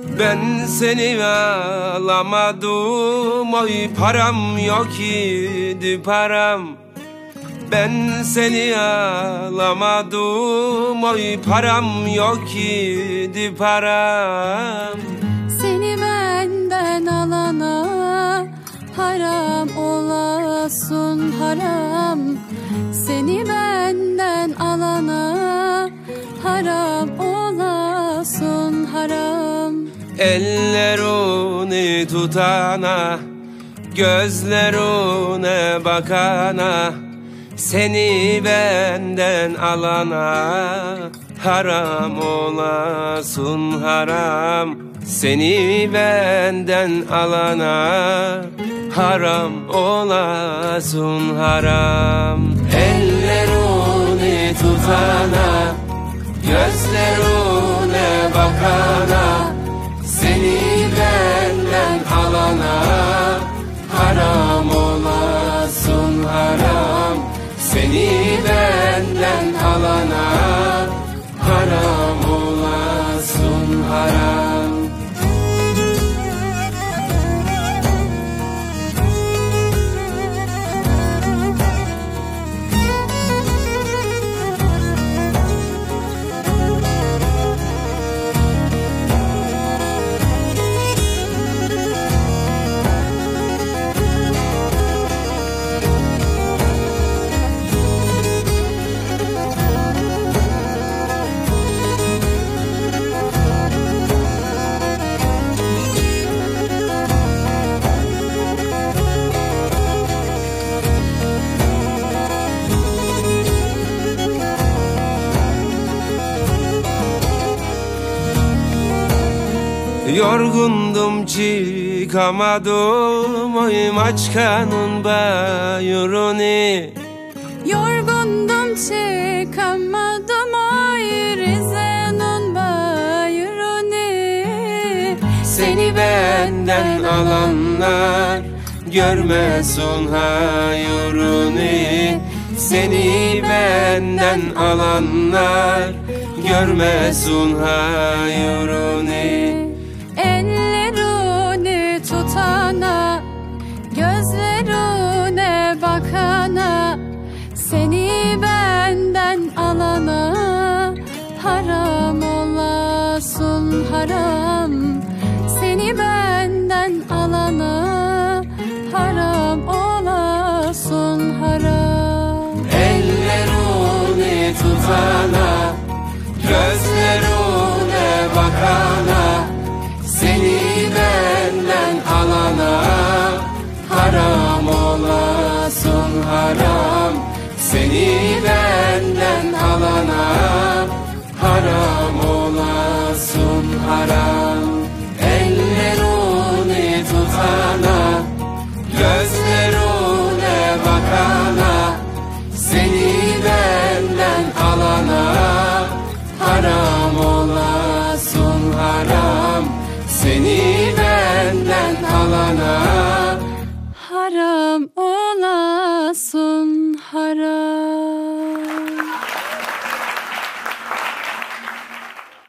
Ben seni alamadım, oy param yok idi param. Ben seni alamadım, oy param yok idi param. Seni benden alana haram olasın haram. Seni benden alana haram olasın haram. Ellerini tutana, gözlerine bakana, seni benden alana haram olasın haram. Seni benden alana haram olasın haram. Ellerini tutana, gözlerine bakana, seni benden alana haram olasın haram. Seni benden alana haram olasın haram. Yorgundum çıkamadım oy Maçka'nın bayırını. Yorgundum çıkamadım oy Rize'nin bayırını. Seni benden alanlar görmesin hayırını. Seni benden alanlar görmesin hayırını. Ellerini tutana, gözlerine bakana, seni benden alana haram olasın haram. Seni benden alana haram olasın haram. Ellerini tutana, gözlerine bakana, seni benden alana haram olasın haram. Seni benden alana haram olasın haram. Ellerini tutana, gözlerine bakana, seni benden alana haram olasın haram. Seni benden alana haram olasın.